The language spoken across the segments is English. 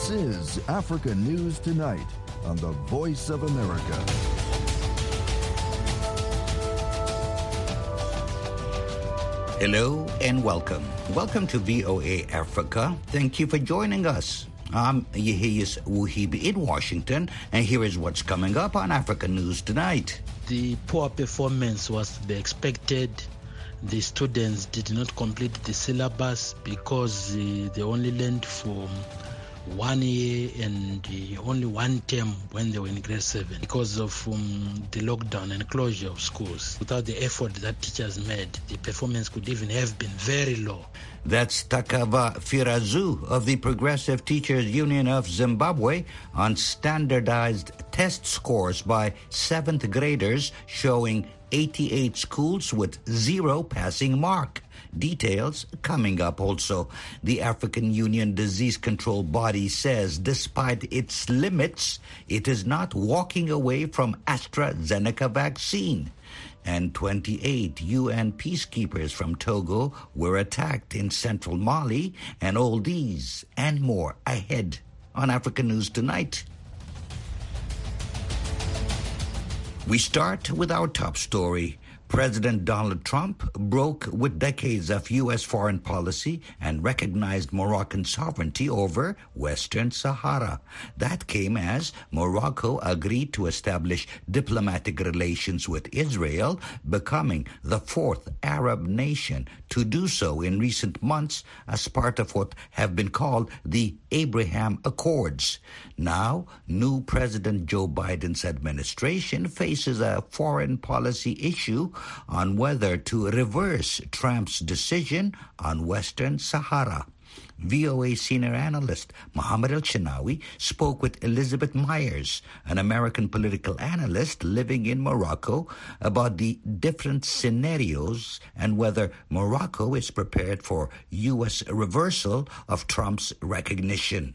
This is Africa News Tonight on the Voice of America. Hello and welcome. Welcome to VOA Africa. Thank you for joining us. I'm Yehiyas Wuhibi in Washington, and here is what's coming up on Africa News Tonight. The poor performance was to be expected. The students did not complete the syllabus because they only learned for 1 year and only one term when they were in grade 7 because of the lockdown and closure of schools. Without the effort that teachers made, the performance could even have been very low. That's Takava Firazu of the Progressive Teachers Union of Zimbabwe on standardized test scores by 7th graders showing 88 schools with 0 passing mark. Details coming up also. The African Union Disease Control Body says despite its limits, it is not walking away from AstraZeneca vaccine. And 28 UN peacekeepers from Togo were attacked in central Mali, and all these and more ahead on Africa News Tonight. We start with our top story. President Donald Trump broke with decades of U.S. foreign policy and recognized Moroccan sovereignty over Western Sahara. That came as Morocco agreed to establish diplomatic relations with Israel, becoming the 4th Arab nation to do so in recent months as part of what have been called the Abraham Accords. Now, new President Joe Biden's administration faces a foreign policy issue on whether to reverse Trump's decision on Western Sahara. VOA senior analyst Mohammed El-Shinawi spoke with Elizabeth Myers, an American political analyst living in Morocco, about the different scenarios and whether Morocco is prepared for U.S. reversal of Trump's recognition.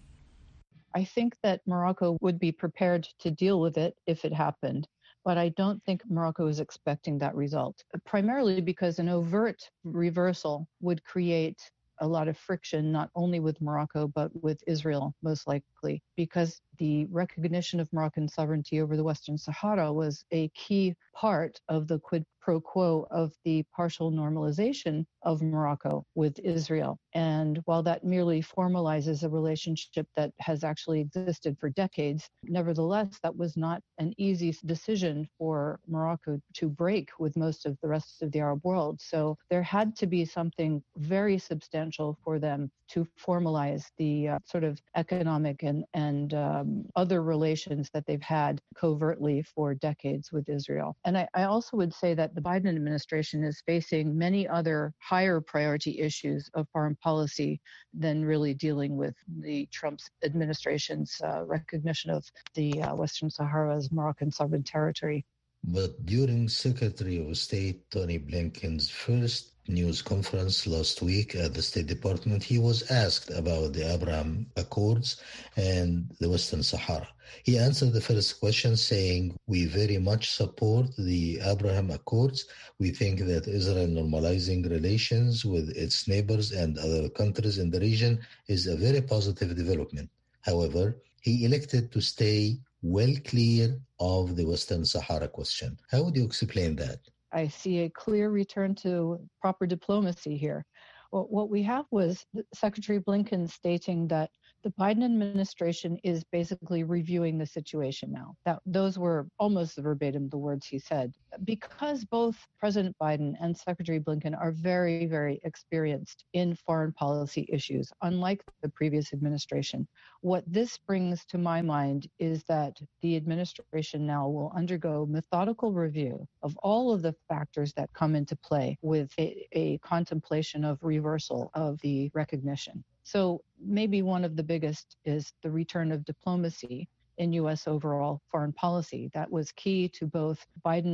I think that Morocco would be prepared to deal with it if it happened. But I don't think Morocco is expecting that result, primarily because an overt reversal would create a lot of friction, not only with Morocco, but with Israel, most likely, because the recognition of Moroccan sovereignty over the Western Sahara was a key part of the quid pro quo of the partial normalization of Morocco with Israel. And while that merely formalizes a relationship that has actually existed for decades, nevertheless, that was not an easy decision for Morocco to break with most of the rest of the Arab world. So there had to be something very substantial for them to formalize the sort of economic and other relations that they've had covertly for decades with Israel. And I also would say that the Biden administration is facing many other higher priority issues of foreign policy than really dealing with the Trump administration's recognition of the Western Sahara as Moroccan sovereign territory. But during Secretary of State Tony Blinken's first news conference last week at the State Department, he was asked about the Abraham Accords and the Western Sahara. He answered the first question saying, "We very much support the Abraham Accords. We think that Israel normalizing relations with its neighbors and other countries in the region is a very positive development. However, he elected to stay well clear of the Western Sahara question." How would you explain that? I see a clear return to proper diplomacy here. Well, what we have was Secretary Blinken stating that the Biden administration is basically reviewing the situation now. Those were almost verbatim the words he said. Because both President Biden and Secretary Blinken are very, very experienced in foreign policy issues, unlike the previous administration, what this brings to my mind is that the administration now will undergo methodical review of all of the factors that come into play with a contemplation of reversal of the recognition. So maybe one of the biggest is the return of diplomacy in U.S. overall foreign policy. That was key to both Biden's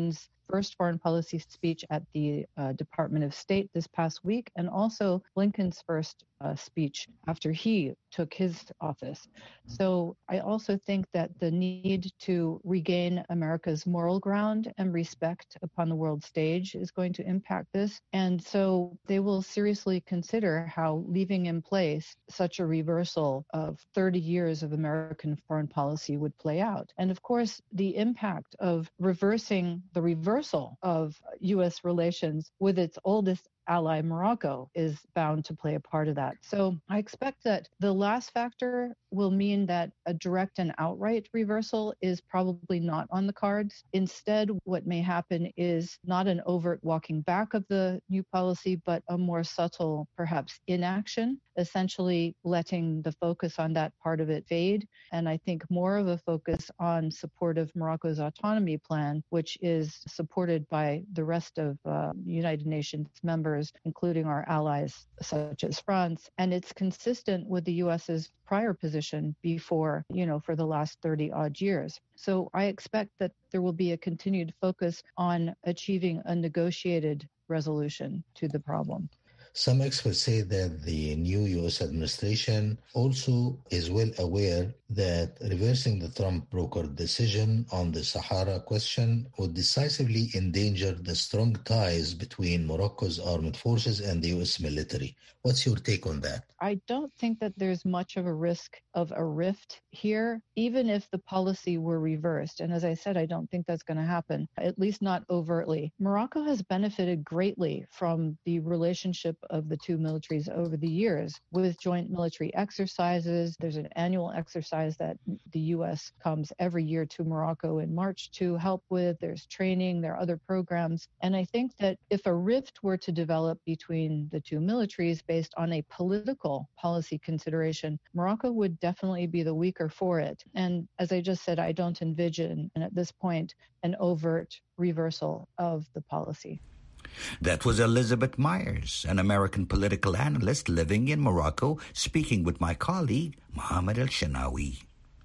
first foreign policy speech at the Department of State this past week, and also Blinken's first speech after he took his office. So I also think that the need to regain America's moral ground and respect upon the world stage is going to impact this. And so they will seriously consider how leaving in place such a reversal of 30 years of American foreign policy would play out. And of course, the impact of reversing the reversal of U.S. relations with its oldest ally, Morocco, is bound to play a part of that. So I expect that the last factor will mean that a direct and outright reversal is probably not on the cards. Instead, what may happen is not an overt walking back of the new policy, but a more subtle, perhaps, inaction, essentially letting the focus on that part of it fade. And I think more of a focus on support of Morocco's autonomy plan, which is supported by the rest of United Nations members, including our allies such as France. And it's consistent with the U.S.'s prior position before, for the last 30 odd years. So I expect that there will be a continued focus on achieving a negotiated resolution to the problem. Some experts say that the new U.S. administration also is well aware that reversing the Trump brokered decision on the Sahara question would decisively endanger the strong ties between Morocco's armed forces and the U.S. military. What's your take on that? I don't think that there's much of a risk of a rift here, even if the policy were reversed. And as I said, I don't think that's going to happen, at least not overtly. Morocco has benefited greatly from the relationship of the two militaries over the years with joint military exercises. There's an annual exercise that the U.S. comes every year to Morocco in March to help with. There's training, there are other programs. And I think that if a rift were to develop between the two militaries based on a political policy consideration, Morocco would definitely be the weaker for it. And as I just said, I don't envision, and at this point, an overt reversal of the policy. That was Elizabeth Myers, an American political analyst living in Morocco, speaking with my colleague, Mohammed El-Shanawi.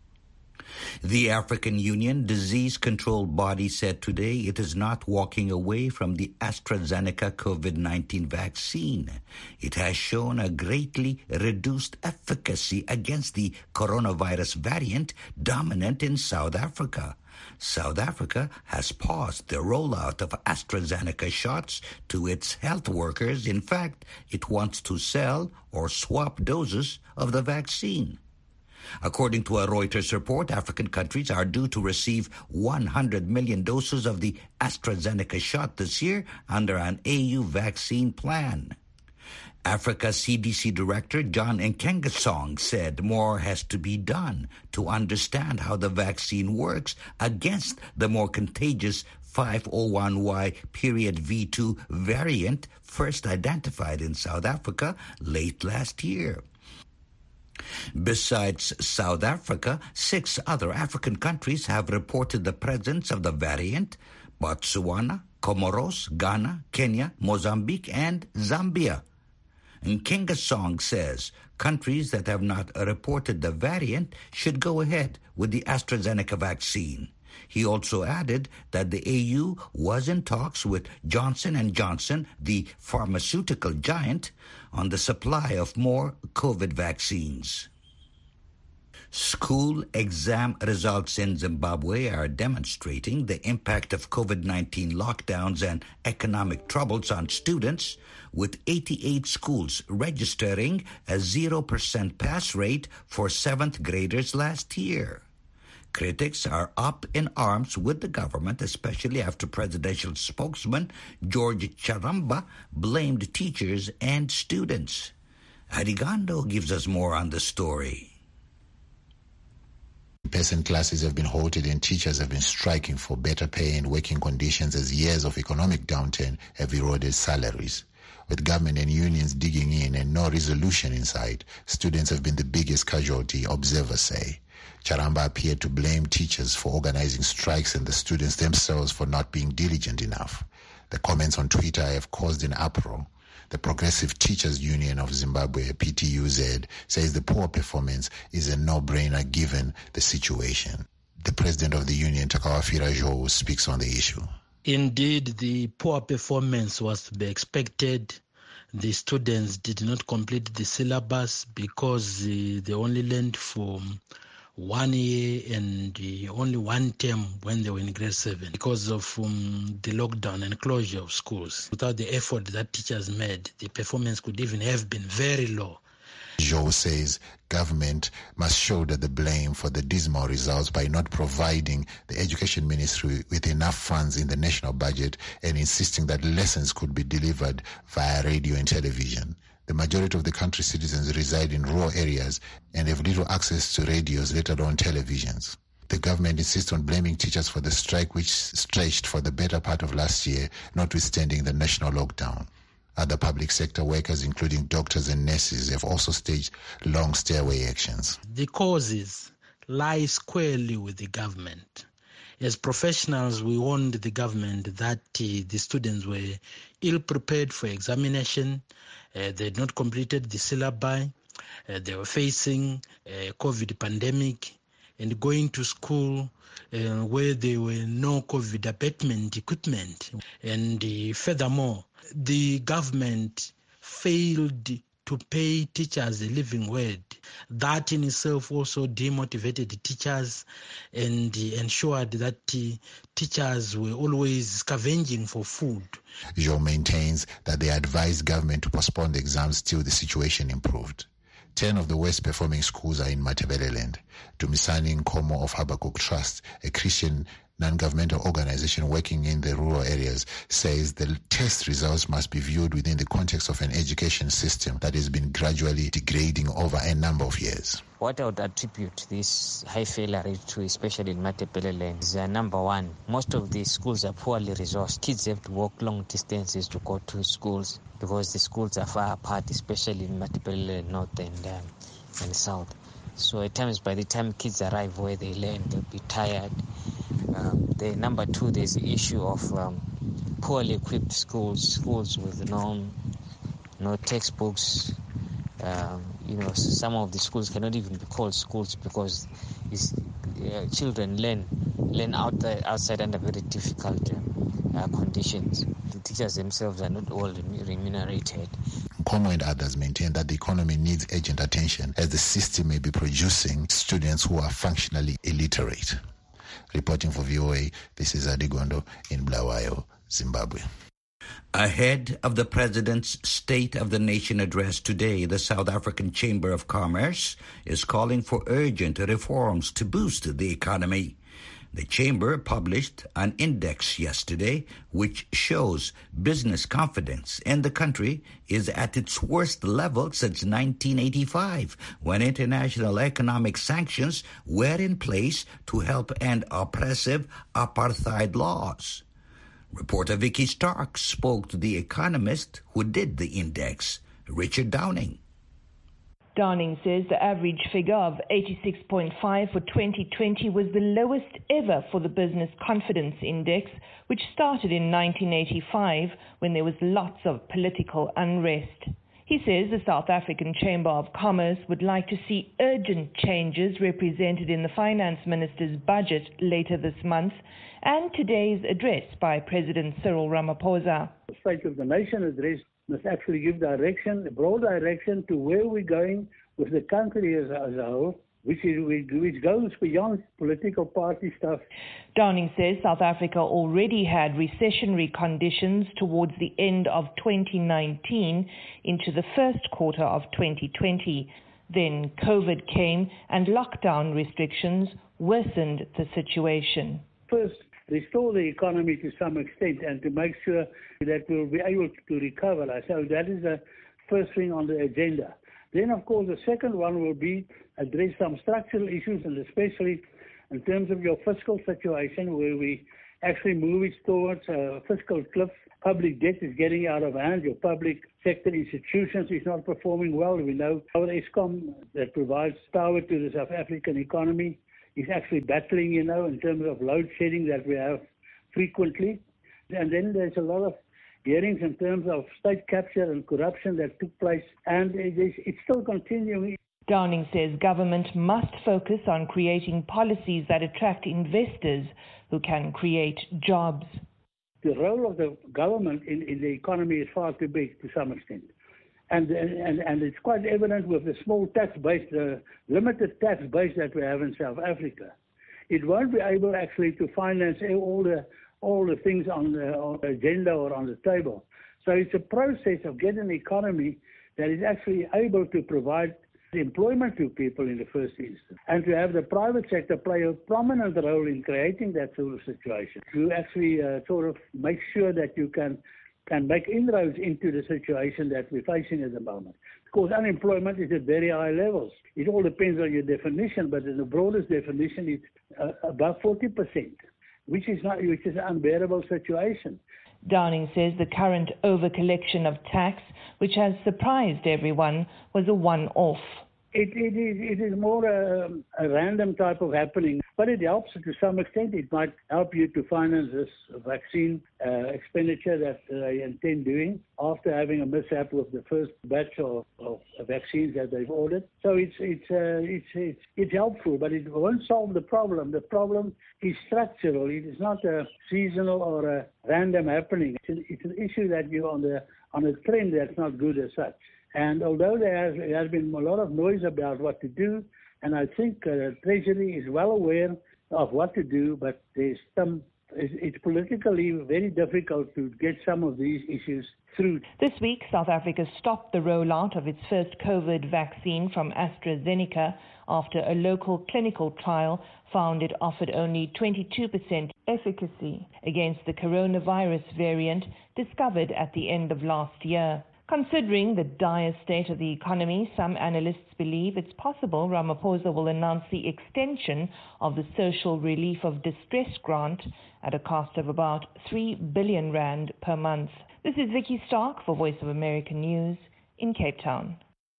The African Union Disease Control Body said today it is not walking away from the AstraZeneca COVID-19 vaccine. It has shown a greatly reduced efficacy against the coronavirus variant dominant in South Africa. South Africa has paused the rollout of AstraZeneca shots to its health workers. In fact, it wants to sell or swap doses of the vaccine. According to a Reuters report, African countries are due to receive 100 million doses of the AstraZeneca shot this year under an AU vaccine plan. Africa CDC Director John Nkengasong said more has to be done to understand how the vaccine works against the more contagious 501Y.V2 variant first identified in South Africa late last year. Besides South Africa, 6 other African countries have reported the presence of the variant: Botswana, Comoros, Ghana, Kenya, Mozambique, and Zambia. Nkengasong says countries that have not reported the variant should go ahead with the AstraZeneca vaccine. He also added that the AU was in talks with Johnson & Johnson, the pharmaceutical giant, on the supply of more COVID vaccines. School exam results in Zimbabwe are demonstrating the impact of COVID-19 lockdowns and economic troubles on students, with 88 schools registering a 0% pass rate for 7th graders last year. Critics are up in arms with the government, especially after presidential spokesman George Charamba blamed teachers and students. Arigando gives us more on the story. In-person classes have been halted and teachers have been striking for better pay and working conditions as years of economic downturn have eroded salaries. With government and unions digging in and no resolution in sight, students have been the biggest casualty, observers say. Charamba appeared to blame teachers for organizing strikes and the students themselves for not being diligent enough. The comments on Twitter have caused an uproar. The Progressive Teachers Union of Zimbabwe, PTUZ, says the poor performance is a no-brainer given the situation. The president of the union, Takawafira Joe, speaks on the issue. Indeed, the poor performance was to be expected. The students did not complete the syllabus because they only learned for 1 year and only one term when they were in grade 7 because of the lockdown and closure of schools. Without the effort that teachers made, the performance could even have been very low. Joe says government must shoulder the blame for the dismal results by not providing the Education Ministry with enough funds in the national budget and insisting that lessons could be delivered via radio and television. The majority of the country's citizens reside in rural areas and have little access to radios, let alone televisions. The government insists on blaming teachers for the strike, which stretched for the better part of last year, notwithstanding the national lockdown. Other public sector workers, including doctors and nurses, have also staged long stay-away actions. The causes lie squarely with the government. As professionals, we warned the government that the students were ill-prepared for examination. They had not completed the syllabi. They were facing a COVID pandemic and going to school where there were no COVID abatement equipment. And furthermore, the government failed to pay teachers a living wage. That in itself also demotivated teachers and ensured that teachers were always scavenging for food. Joe maintains that they advised government to postpone the exams till the situation improved. 10 of the worst performing schools are in Matabeleland. Dumisani Nkomo of Habakkuk Trust, a Christian non-governmental organization working in the rural areas, says the test results must be viewed within the context of an education system that has been gradually degrading over a number of years. What I would attribute this high failure rate to, especially in Matabeleland, is number one, most of the schools are poorly resourced. Kids have to walk long distances to go to schools because the schools are far apart, especially in Matabeleland North and South. So at times, by the time kids arrive where they learn, they'll be tired. Number two, there's the issue of poorly equipped schools with no textbooks. Some of the schools cannot even be called schools because children learn outside under very difficult conditions. The teachers themselves are not all remunerated. Nkomo and others maintain that the economy needs urgent attention as the system may be producing students who are functionally illiterate. Reporting for VOA, this is Adigondo in Bulawayo, Zimbabwe. Ahead of the President's State of the Nation address today, the South African Chamber of Commerce is calling for urgent reforms to boost the economy. The Chamber published an index yesterday which shows business confidence in the country is at its worst level since 1985, when international economic sanctions were in place to help end oppressive apartheid laws. Reporter Vicky Stark spoke to the economist who did the index, Richard Downing. Downing says the average figure of 86.5 for 2020 was the lowest ever for the Business Confidence Index, which started in 1985 when there was lots of political unrest. He says the South African Chamber of Commerce would like to see urgent changes represented in the Finance Minister's budget later this month and today's address by President Cyril Ramaphosa. The State of the Nation address must actually give direction, a broad direction to where we're going with the country as a whole, which goes beyond political party stuff. Downing says South Africa already had recessionary conditions towards the end of 2019 into the first quarter of 2020. Then COVID came and lockdown restrictions worsened the situation. First, restore the economy to some extent and to make sure that we'll be able to recover. So that is the first thing on the agenda. Then, of course, the second one will be address some structural issues, and especially in terms of your fiscal situation, where we actually move it towards a fiscal cliff. Public debt is getting out of hand. Your public sector institutions is not performing well. We know our Eskom that provides power to the South African economy is actually battling, in terms of load shedding that we have frequently. And then there's a lot of hearings in terms of state capture and corruption that took place, and it's still continuing. Downing says government must focus on creating policies that attract investors who can create jobs. the role of the government in the economy is far too big to some extent. And it's quite evident with the small tax base, the limited tax base that we have in South Africa. It won't be able actually to finance all the things on the agenda or on the table. So it's a process of getting an economy that is actually able to provide employment to people in the first instance, and to have the private sector play a prominent role in creating that sort of situation, to actually sort of make sure that you can make inroads into the situation that we're facing at the moment. Because unemployment is at very high levels. It all depends on your definition, but in the broadest definition, it's above 40%, which is an unbearable situation. Downing says the current overcollection of tax, which has surprised everyone, was a one-off. It is more a random type of happening, but it helps to some extent. It might help you to finance this vaccine expenditure that they intend doing after having a mishap with the first batch of vaccines that they've ordered. So it's helpful, but it won't solve the problem. The problem is structural. It is not a seasonal or a random happening. It's an issue that you're on a trend that's not good as such. And although there has been a lot of noise about what to do, and I think Treasury is well aware of what to do, but it's politically very difficult to get some of these issues through. This week, South Africa stopped the rollout of its first COVID vaccine from AstraZeneca after a local clinical trial found it offered only 22% efficacy against the coronavirus variant discovered at the end of last year. Considering the dire state of the economy, some analysts believe it's possible Ramaphosa will announce the extension of the Social Relief of Distress grant at a cost of about 3 billion rand per month. This is Vicky Stark for Voice of America News in Cape Town.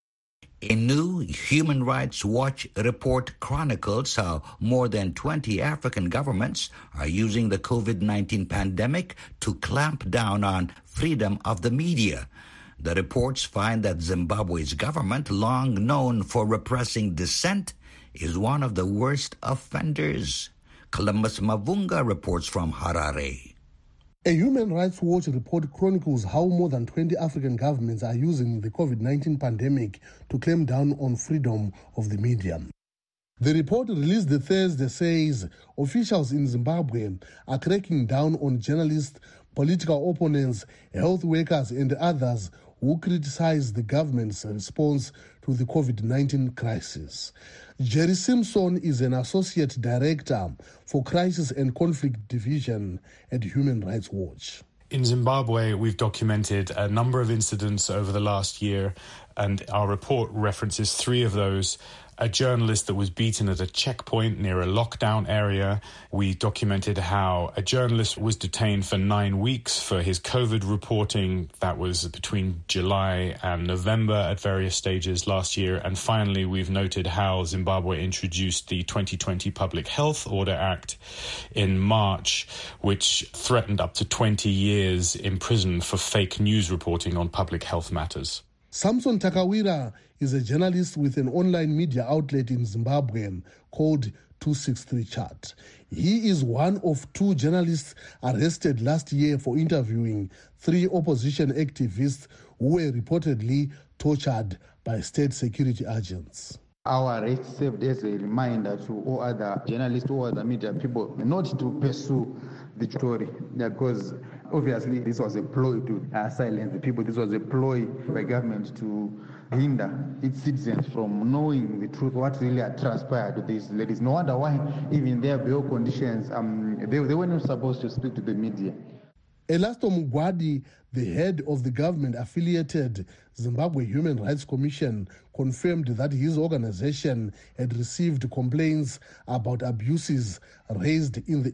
A new Human Rights Watch report chronicles how more than 20 African governments are using the COVID-19 pandemic to clamp down on freedom of the media. The reports find that Zimbabwe's government, long known for repressing dissent, is one of the worst offenders. Columbus Mavunga reports from Harare. A Human Rights Watch report chronicles how more than 20 African governments are using the COVID-19 pandemic to clamp down on freedom of the media. The report released Thursday says officials in Zimbabwe are cracking down on journalists, political opponents, health workers and others who criticize the government's response to the COVID-19 crisis. Jerry Simpson is an associate director for Crisis and Conflict Division at Human Rights Watch. In Zimbabwe, we've documented a number of incidents over the last year, and our report references 3 of those. A journalist that was beaten at a checkpoint near a lockdown area. We documented how a journalist was detained for 9 weeks for his COVID reporting. That was between July and November at various stages last year. And finally, we've noted how Zimbabwe introduced the 2020 Public Health Order Act in March, which threatened up to 20 years in prison for fake news reporting on public health matters. Samson Takawira is a journalist with an online media outlet in Zimbabwe called 263 Chat. He is one of 2 journalists arrested last year for interviewing 3 opposition activists who were reportedly tortured by state security agents. Our arrest served as a reminder to all other journalists, all other media people, not to pursue the story, because obviously this was a ploy to silence the people. This was a ploy by government to hinder its citizens from knowing the truth, what really had transpired to these ladies. No wonder why even their bail conditions, they were not supposed to speak to the media. Elasto Mugwadi, the head of the government-affiliated Zimbabwe Human Rights Commission, confirmed that his organization had received complaints about abuses raised in the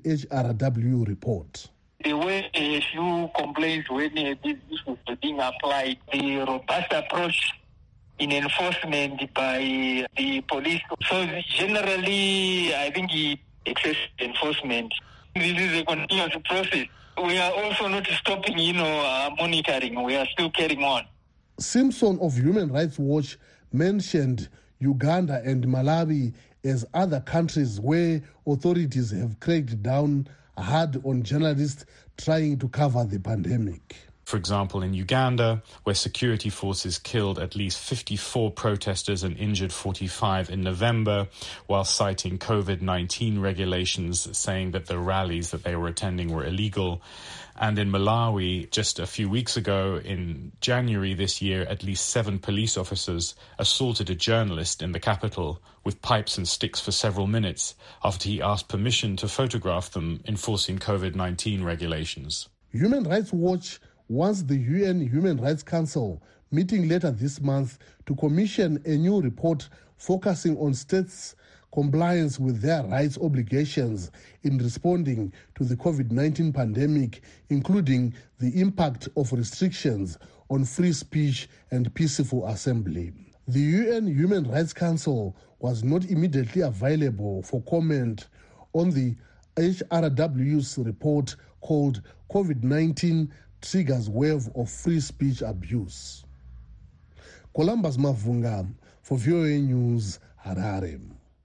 HRW report. There were a few complaints when this was being applied. The robust approach in enforcement by the police. So generally, I think excessive enforcement. This is a continuous process. We are also not stopping, monitoring. We are still carrying on. Simpson of Human Rights Watch mentioned Uganda and Malawi as other countries where authorities have cracked down hard on journalists trying to cover the pandemic. For example, in Uganda, where security forces killed at least 54 protesters and injured 45 in November, while citing COVID-19 regulations saying that the rallies that they were attending were illegal. And in Malawi, just a few weeks ago, in January this year, at least 7 police officers assaulted a journalist in the capital with pipes and sticks for several minutes after he asked permission to photograph them, enforcing COVID-19 regulations. Human Rights Watch wants the UN Human Rights Council meeting later this month to commission a new report focusing on states' compliance with their rights obligations in responding to the COVID-19 pandemic, including the impact of restrictions on free speech and peaceful assembly. The UN Human Rights Council was not immediately available for comment on the HRW's report called COVID-19 Triggers Wave of Free Speech Abuse. Columbus Mavunga for VOA News, Harare.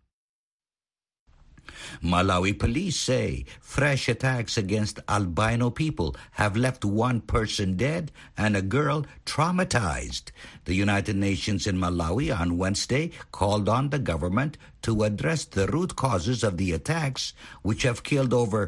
Malawi police say fresh attacks against albino people have left one person dead and a girl traumatized. The United Nations in Malawi on Wednesday called on the government to address the root causes of the attacks, which have killed over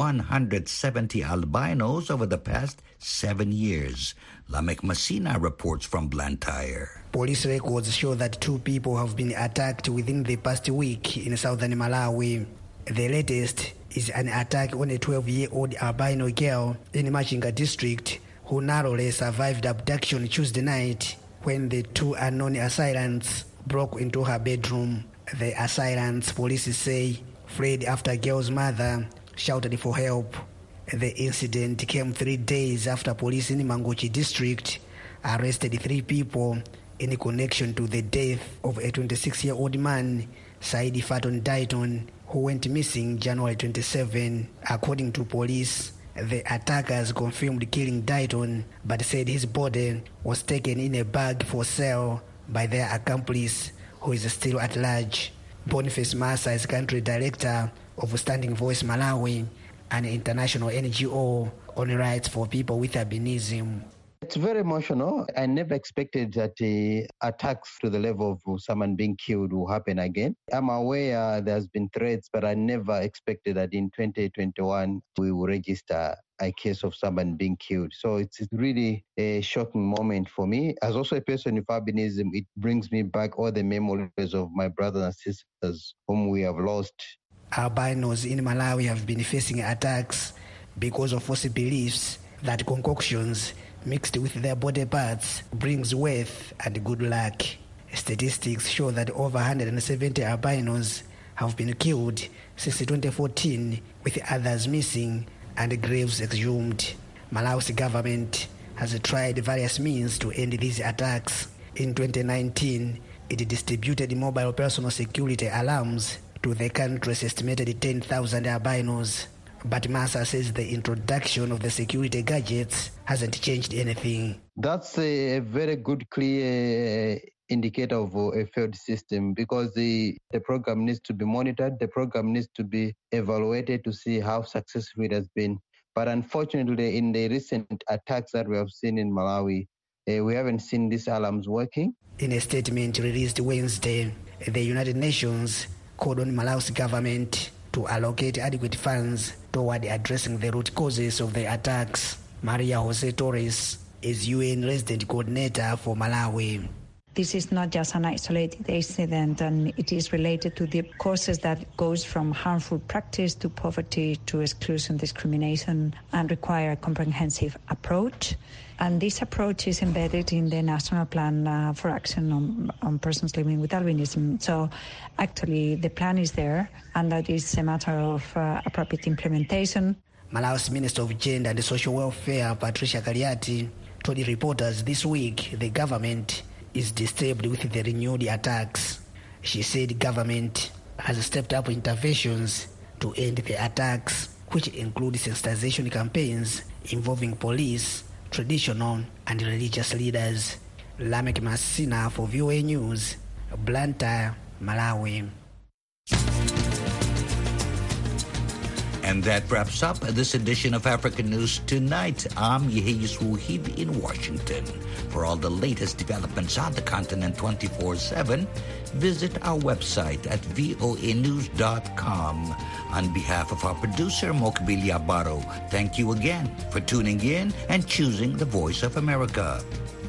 170 albinos over the past 7 years. Lamek Messina reports from Blantyre. Police records show that 2 people have been attacked within the past week in southern Malawi. The latest is an attack on a 12-year-old albino girl in Machinga district who narrowly survived abduction Tuesday night when the 2 unknown assailants broke into her bedroom. The assailants, police say, fled after girl's mother shouted for help. The incident came 3 days after police in Mangochi district arrested 3 people in connection to the death of a 26-year-old man, Saidi Faton Dayton, who went missing January 27. According to police, the attackers confirmed killing Dayton, but said his body was taken in a bag for sale by their accomplice, who is still at large. Boniface Massa is country director of Standing Voice Malawi, an international NGO on rights for people with albinism. It's very emotional. I never expected that attacks to the level of someone being killed will happen again. I'm aware there's been threats, but I never expected that in 2021 we will register a case of someone being killed. So it's really a shocking moment for me. As also a person with albinism, it brings me back all the memories of my brothers and sisters whom we have lost. Albinos in Malawi have been facing attacks because of false beliefs that concoctions mixed with their body parts brings wealth and good luck. Statistics show that over 170 albinos have been killed since 2014, with others missing and graves exhumed. Malawi's government has tried various means to end these attacks. In 2019, it distributed mobile personal security alarms to the country's estimated 10,000 albinos. But Massa says the introduction of the security gadgets hasn't changed anything. That's a very good, clear indicator of a failed system, because the program needs to be monitored, the program needs to be evaluated to see how successful it has been. But unfortunately, in the recent attacks that we have seen in Malawi, we haven't seen these alarms working. In a statement released Wednesday, the United Nations called on Malawi's government to allocate adequate funds toward addressing the root causes of the attacks. Maria Jose Torres is UN resident coordinator for Malawi. This is not just an isolated incident, and it is related to the causes that goes from harmful practice to poverty to exclusion, discrimination, and require a comprehensive approach. And this approach is embedded in the National Plan for Action on Persons Living with Albinism. So actually the plan is there, and that is a matter of appropriate implementation. Malawi's Minister of Gender and Social Welfare, Patricia Kaliati, told reporters this week the government is disturbed with the renewed attacks. She said government has stepped up interventions to end the attacks, which include sensitization campaigns involving police, traditional and religious leaders. Lamek Messina for VOA News, Blantyre, Malawi. And that wraps up this edition of African News Tonight. I'm Yehiyus Wuhid in Washington. For all the latest developments on the continent 24/7, visit our website at voanews.com. On behalf of our producer, Mokbili Abaro, thank you again for tuning in and choosing the Voice of America.